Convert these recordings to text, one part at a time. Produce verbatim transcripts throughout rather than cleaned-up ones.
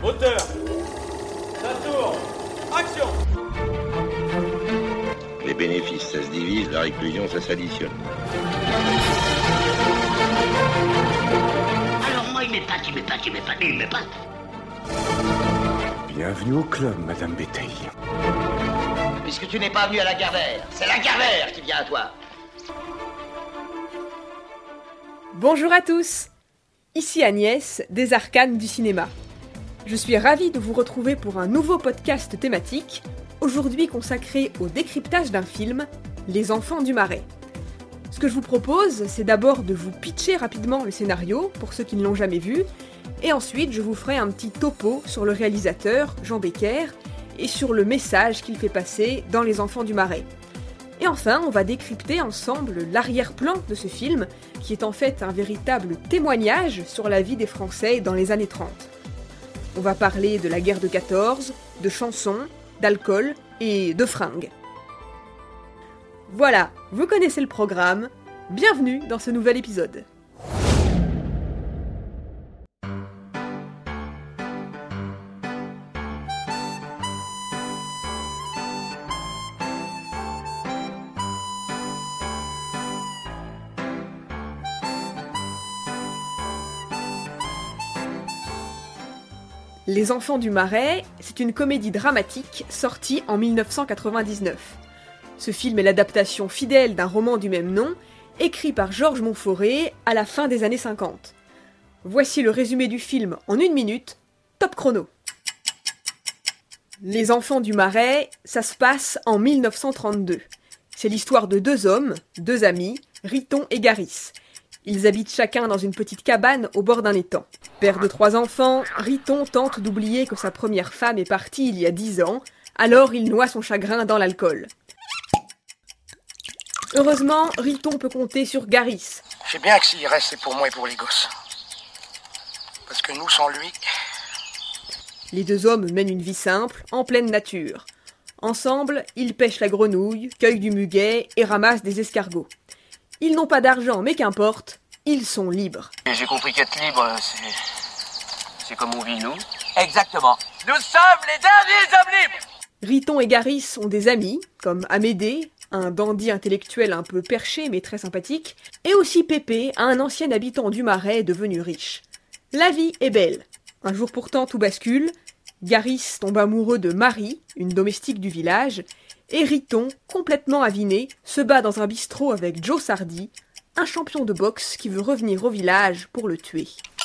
Moteur. Ça tourne. Action. Les bénéfices, ça se divise, la réclusion, ça s'additionne. Alors moi, il m'épate, il m'épate, il m'épate, il m'épate. Bienvenue au club, Madame Béteille. Puisque tu n'es pas venu à la Gardère, c'est la Gardère qui vient à toi. Bonjour à tous. Ici Agnès, des Arcanes du cinéma. Je suis ravie de vous retrouver pour un nouveau podcast thématique, aujourd'hui consacré au décryptage d'un film, Les Enfants du Marais. Ce que je vous propose, c'est d'abord de vous pitcher rapidement le scénario, pour ceux qui ne l'ont jamais vu, et ensuite je vous ferai un petit topo sur le réalisateur, Jean Becker, et sur le message qu'il fait passer dans Les Enfants du Marais. Et enfin, on va décrypter ensemble l'arrière-plan de ce film, qui est en fait un véritable témoignage sur la vie des Français dans les années trente. On va parler de la guerre de quatorze, de chansons, d'alcool et de fringues. Voilà, vous connaissez le programme, bienvenue dans ce nouvel épisode. Les Enfants du Marais, c'est une comédie dramatique sortie en dix-neuf cent quatre-vingt-dix-neuf. Ce film est l'adaptation fidèle d'un roman du même nom, écrit par Georges Montforé à la fin des années cinquante. Voici le résumé du film en une minute, top chrono. Les Enfants du Marais, ça se passe en dix-neuf cent trente-deux. C'est l'histoire de deux hommes, deux amis, Riton et Garis. Ils habitent chacun dans une petite cabane au bord d'un étang. Père de trois enfants, Riton tente d'oublier que sa première femme est partie il y a dix ans, alors il noie son chagrin dans l'alcool. Heureusement, Riton peut compter sur Garis. Je sais bien que s'il reste, c'est pour moi et pour les gosses. Parce que nous, sans lui... Les deux hommes mènent une vie simple, en pleine nature. Ensemble, ils pêchent la grenouille, cueillent du muguet et ramassent des escargots. Ils n'ont pas d'argent, mais qu'importe, ils sont libres. J'ai compris qu'être libre, c'est... c'est comme on vit, nous. Exactement. Nous sommes les derniers hommes libres. Riton et Garis sont des amis, comme Amédée, un dandy intellectuel un peu perché mais très sympathique, et aussi Pépé, un ancien habitant du Marais devenu riche. La vie est belle. Un jour pourtant tout bascule, Garis tombe amoureux de Marie, une domestique du village, et Riton, complètement aviné, se bat dans un bistrot avec Joe Sardi, un champion de boxe qui veut revenir au village pour le tuer.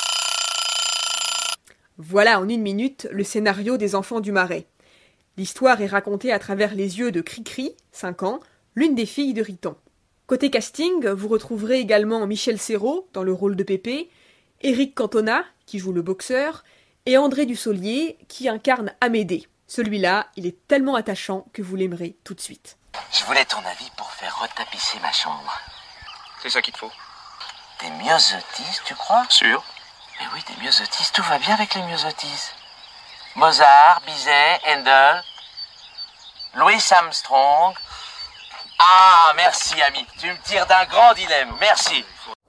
Voilà en une minute le scénario des Enfants du Marais. L'histoire est racontée à travers les yeux de Cricri, cinq ans, l'une des filles de Riton. Côté casting, vous retrouverez également Michel Serrault dans le rôle de Pépé, Éric Cantona, qui joue le boxeur, et André Dussolier, qui incarne Amédée. Celui-là, il est tellement attachant que vous l'aimerez tout de suite. Je voulais ton avis pour faire retapisser ma chambre. C'est ça qu'il te faut. Des myosotis, tu crois? Sûr. Mais oui, des myosotis, tout va bien avec les myosotis. Mozart, Bizet, Handel, Louis Armstrong. Ah, merci ami, tu me tires d'un grand dilemme, merci.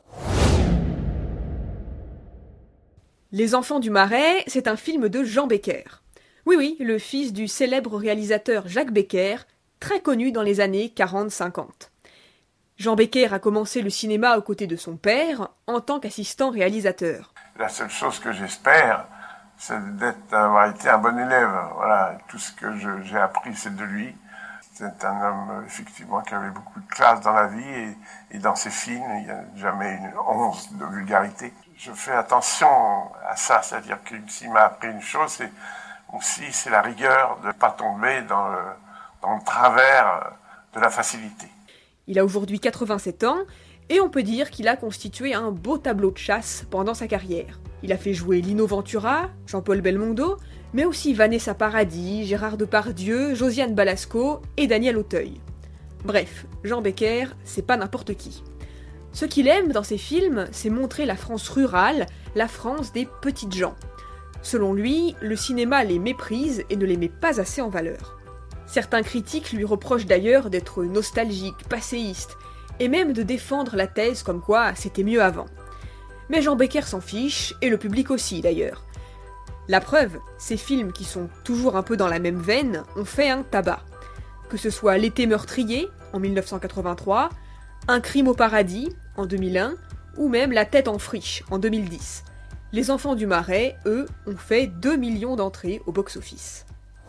Les Enfants du Marais, c'est un film de Jean Becker. Oui, oui, le fils du célèbre réalisateur Jacques Becker, très connu dans les années quarante cinquante. Jean Becker a commencé le cinéma aux côtés de son père, en tant qu'assistant réalisateur. La seule chose que j'espère, c'est d'être, d'avoir été un bon élève. Voilà, tout ce que je, j'ai appris, c'est de lui. C'est un homme, effectivement, qui avait beaucoup de classe dans la vie, et, et dans ses films, il n'y a jamais une once de vulgarité. Je fais attention à ça, c'est-à-dire que s'il m'a appris une chose, c'est aussi, c'est la rigueur de ne pas tomber dans le, dans le travers de la facilité. Il a aujourd'hui quatre-vingt-sept ans, et on peut dire qu'il a constitué un beau tableau de chasse pendant sa carrière. Il a fait jouer Lino Ventura, Jean-Paul Belmondo, mais aussi Vanessa Paradis, Gérard Depardieu, Josiane Balasco et Daniel Auteuil. Bref, Jean Becker, c'est pas n'importe qui. Ce qu'il aime dans ses films, c'est montrer la France rurale, la France des petites gens. Selon lui, le cinéma les méprise et ne les met pas assez en valeur. Certains critiques lui reprochent d'ailleurs d'être nostalgique, passéiste, et même de défendre la thèse comme quoi c'était mieux avant. Mais Jean Becker s'en fiche, et le public aussi d'ailleurs. La preuve, ces films qui sont toujours un peu dans la même veine ont fait un tabac. Que ce soit L'été meurtrier, en mille neuf cent quatre-vingt-trois, Un crime au paradis, en deux mille un, ou même La tête en friche, en deux mille dix. Les Enfants du Marais, eux, ont fait deux millions d'entrées au box-office.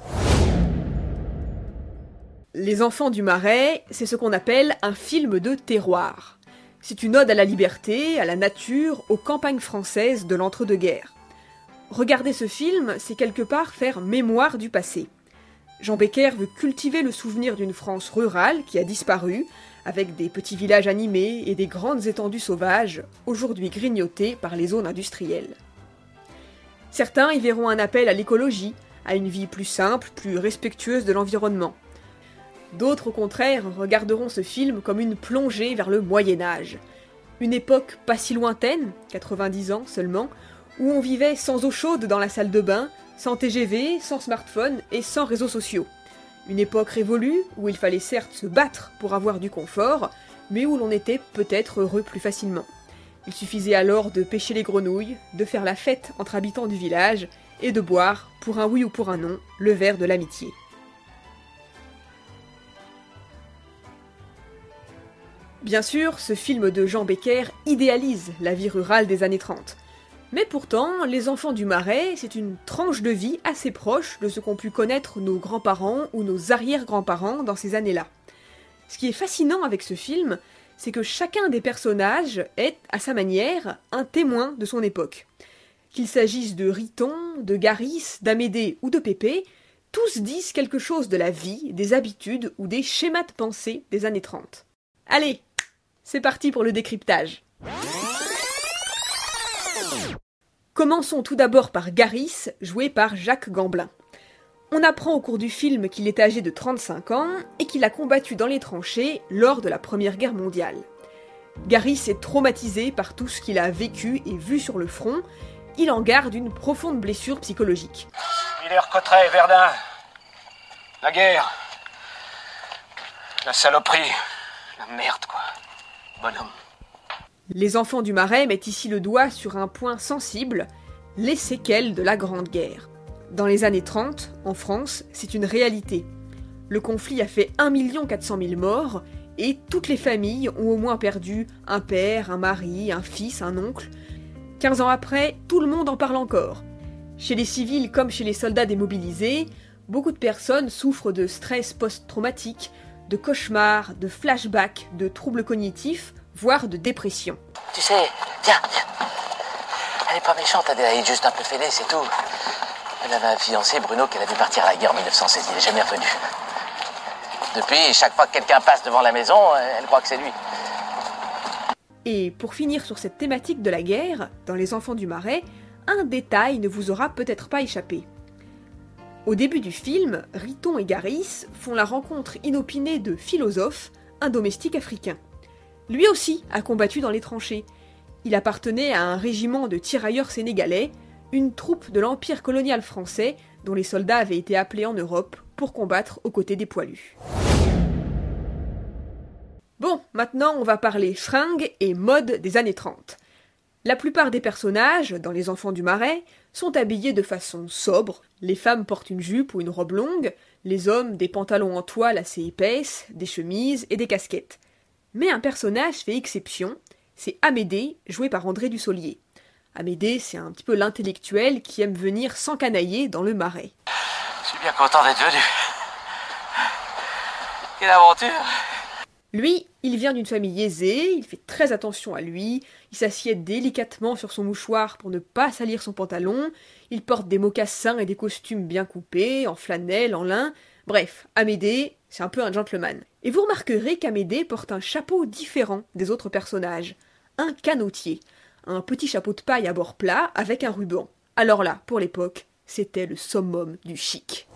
Les Enfants du Marais, c'est ce qu'on appelle un film de terroir. C'est une ode à la liberté, à la nature, aux campagnes françaises de l'entre-deux-guerres. Regarder ce film, c'est quelque part faire mémoire du passé. Jean Becker veut cultiver le souvenir d'une France rurale qui a disparu, avec des petits villages animés et des grandes étendues sauvages, aujourd'hui grignotées par les zones industrielles. Certains y verront un appel à l'écologie, à une vie plus simple, plus respectueuse de l'environnement. D'autres, au contraire, regarderont ce film comme une plongée vers le Moyen-Âge. Une époque pas si lointaine, quatre-vingt-dix ans seulement, où on vivait sans eau chaude dans la salle de bain, sans T G V, sans smartphone et sans réseaux sociaux. Une époque révolue, où il fallait certes se battre pour avoir du confort, mais où l'on était peut-être heureux plus facilement. Il suffisait alors de pêcher les grenouilles, de faire la fête entre habitants du village, et de boire, pour un oui ou pour un non, le verre de l'amitié. Bien sûr, ce film de Jean Becker idéalise la vie rurale des années trente. Mais pourtant, Les Enfants du Marais, c'est une tranche de vie assez proche de ce qu'ont pu connaître nos grands-parents ou nos arrière-grands-parents dans ces années-là. Ce qui est fascinant avec ce film, c'est que chacun des personnages est, à sa manière, un témoin de son époque. Qu'il s'agisse de Riton, de Garis, d'Amédée ou de Pépé, tous disent quelque chose de la vie, des habitudes ou des schémas de pensée des années trente. Allez, c'est parti pour le décryptage. Commençons tout d'abord par Garis, joué par Jacques Gamblin. On apprend au cours du film qu'il est âgé de trente-cinq ans et qu'il a combattu dans les tranchées lors de la Première Guerre mondiale. Garis est traumatisé par tout ce qu'il a vécu et vu sur le front. Il en garde une profonde blessure psychologique. Miller, Cotteret, Verdun. La guerre. La saloperie. La merde, quoi. Bonhomme. Les Enfants du Marais mettent ici le doigt sur un point sensible, les séquelles de la Grande Guerre. Dans les années trente, en France, c'est une réalité. Le conflit a fait un million quatre cent mille morts, et toutes les familles ont au moins perdu un père, un mari, un fils, un oncle. quinze ans après, tout le monde en parle encore. Chez les civils comme chez les soldats démobilisés, beaucoup de personnes souffrent de stress post-traumatique, de cauchemars, de flashbacks, de troubles cognitifs, voire de dépression. Tu sais, viens, viens. Elle est pas méchante, Adélaïde, juste un peu fêlée, c'est tout. Elle avait un fiancé, Bruno, qu'elle a vu partir à la guerre en mille neuf cent seize. Il est jamais revenu. Depuis, chaque fois que quelqu'un passe devant la maison, elle croit que c'est lui. Et pour finir sur cette thématique de la guerre, dans Les Enfants du Marais, un détail ne vous aura peut-être pas échappé. Au début du film, Riton et Garis font la rencontre inopinée de Philosophe, un domestique africain. Lui aussi a combattu dans les tranchées. Il appartenait à un régiment de tirailleurs sénégalais, une troupe de l'Empire colonial français dont les soldats avaient été appelés en Europe pour combattre aux côtés des poilus. Bon, maintenant on va parler fringues et mode des années trente. La plupart des personnages, dans Les Enfants du Marais, sont habillés de façon sobre. Les femmes portent une jupe ou une robe longue, les hommes des pantalons en toile assez épaisses, des chemises et des casquettes. Mais un personnage fait exception, c'est Amédée, joué par André Dussolier. Amédée, c'est un petit peu l'intellectuel qui aime venir s'encanailler dans le Marais. Je suis bien content d'être venu. Quelle aventure! Lui, il vient d'une famille aisée, il fait très attention à lui, il s'assied délicatement sur son mouchoir pour ne pas salir son pantalon, il porte des mocassins et des costumes bien coupés, en flanelle, en lin. Bref, Amédée, c'est un peu un gentleman. Et vous remarquerez qu'Amédée porte un chapeau différent des autres personnages. Un canotier. Un petit chapeau de paille à bord plat avec un ruban. Alors là, pour l'époque, c'était le summum du chic.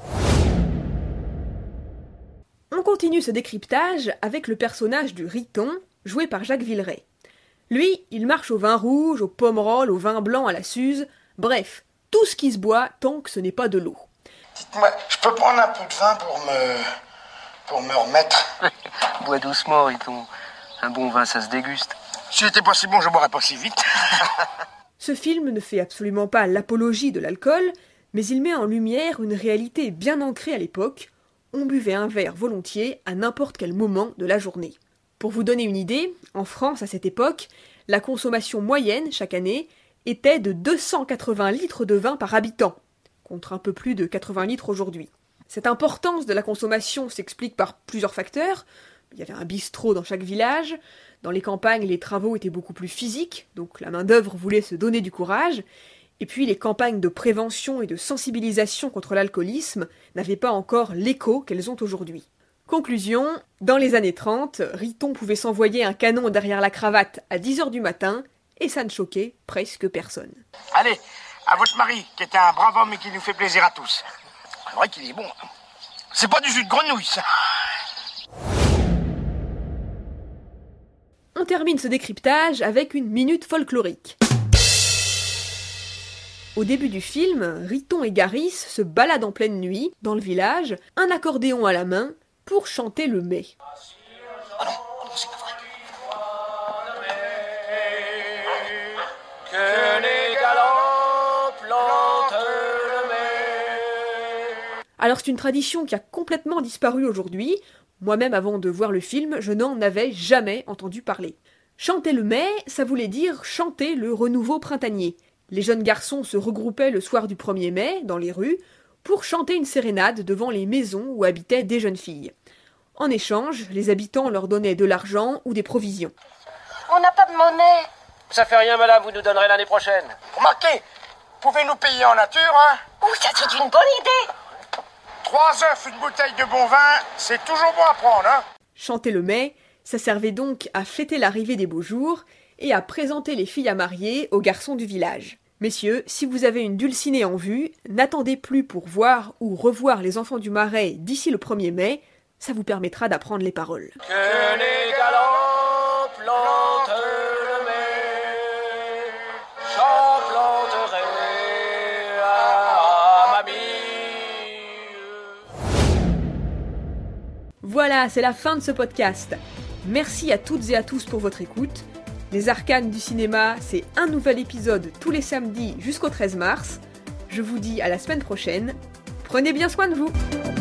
On continue ce décryptage avec le personnage du Riton, joué par Jacques Villeray. Lui, il marche au vin rouge, au pomerol, au vin blanc à la Suze, bref, tout ce qui se boit tant que ce n'est pas de l'eau. Dites-moi, je peux prendre un peu de vin pour me... pour me remettre? Bois doucement, Riton. Un bon vin, ça se déguste. S'il était pas si bon, je boirais pas si vite. Ce film ne fait absolument pas l'apologie de l'alcool, Mais il met en lumière une réalité bien ancrée à l'époque, on buvait un verre volontiers à n'importe quel moment de la journée. Pour vous donner une idée, en France à cette époque, la consommation moyenne chaque année était de deux cent quatre-vingts litres de vin par habitant, contre un peu plus de quatre-vingts litres aujourd'hui. Cette importance de la consommation s'explique par plusieurs facteurs. Il y avait un bistrot dans chaque village, dans les campagnes les travaux étaient beaucoup plus physiques, donc la main-d'œuvre voulait se donner du courage, et puis les campagnes de prévention et de sensibilisation contre l'alcoolisme n'avaient pas encore l'écho qu'elles ont aujourd'hui. Conclusion, dans les années trente, Riton pouvait s'envoyer un canon derrière la cravate à dix heures du matin, et ça ne choquait presque personne. Allez, à votre mari, qui est un brave homme et qui nous fait plaisir à tous. C'est vrai qu'il est bon. C'est pas du jus de grenouille, ça. On termine ce décryptage avec une minute folklorique. Au début du film, Riton et Garis se baladent en pleine nuit, dans le village, un accordéon à la main, pour chanter le mai. Oh non, oh non, c'est pas vrai. Que les galants plantent le mai. Alors c'est une tradition qui a complètement disparu aujourd'hui. Moi-même, avant de voir le film, je n'en avais jamais entendu parler. Chanter le mai, ça voulait dire chanter le renouveau printanier. Les jeunes garçons se regroupaient le soir du premier mai, dans les rues, pour chanter une sérénade devant les maisons où habitaient des jeunes filles. En échange, les habitants leur donnaient de l'argent ou des provisions. On n'a pas de monnaie. Ça fait rien, madame, vous nous donnerez l'année prochaine. Remarquez, pouvez nous payer en nature, hein? Oh, ça c'est une bonne idée. Trois œufs, une bouteille de bon vin, c'est toujours bon à prendre, hein? Chanter le mai, ça servait donc à fêter l'arrivée des beaux jours et à présenter les filles à marier aux garçons du village. Messieurs, si vous avez une dulcinée en vue, n'attendez plus pour voir ou revoir les enfants du Marais d'ici le premier mai, ça vous permettra d'apprendre les paroles. Que les galants plantent le mai, j'en planterai à mamie. Voilà, c'est la fin de ce podcast. Merci à toutes et à tous pour votre écoute. Les Arcanes du cinéma, c'est un nouvel épisode tous les samedis jusqu'au treize mars. Je vous dis à la semaine prochaine. Prenez bien soin de vous.